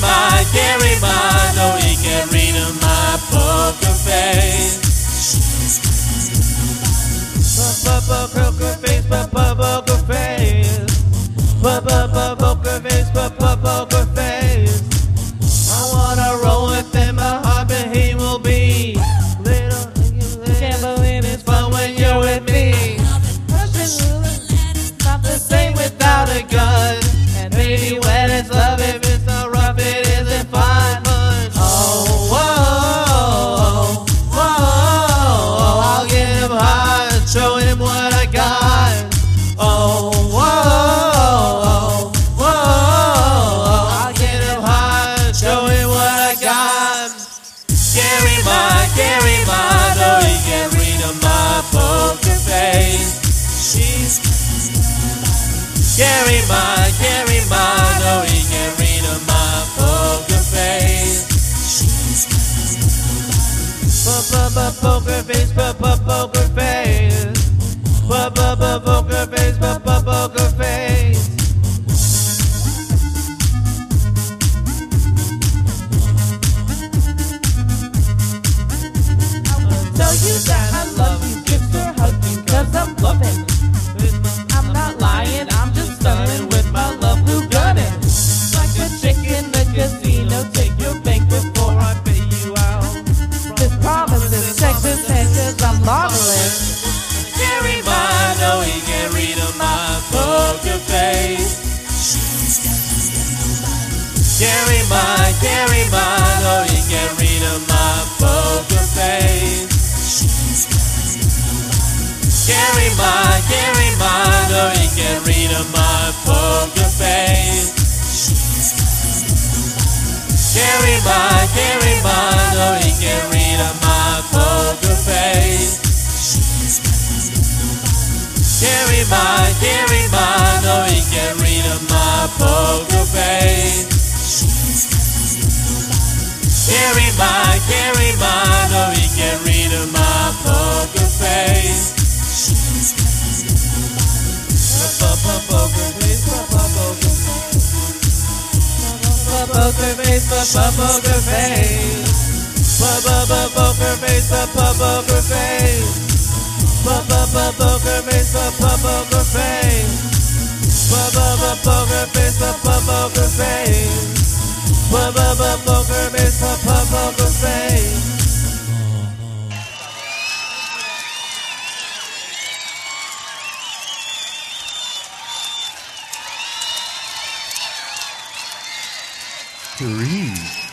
No, he can't read my poker face. Poker face, poker face. Poker face, poker face. I wanna roll with him, my heart, but he will be little. Can't believe it's fun when you're with me. Not the same without a gun. And baby, when it's love, if it's not rough, it isn't fun. Oh, whoa, whoa, I'll get him high and show him what I got. Oh, whoa, whoa, I'll get him high and show him what I got. Gary, no, he can't read my poker face. Gary, no, he can't read my poker face. Poker face, poker face. Poker face, poker face. Tell you that I love you, give your hugging, cause I'm loving. I'm not lying, I'm just stunning with my love blue gunning. Like a chick in the casino, take your bank before I pay you out. This promise is Texas, cause I'm marvelous. Gary, no, he can't read my poker face. Gary, no, he can't read my poker face. Gary, no, he can't read my poker face. Gary, no, he can't read my poker face. Gary, no, he can't read my poker face. Gary, no, he can't read my poker face. Poker face, poker face, poker face. Poker face, poker face. Poker face, poker face. Poker face, poker face. Poker face, poker face. Three.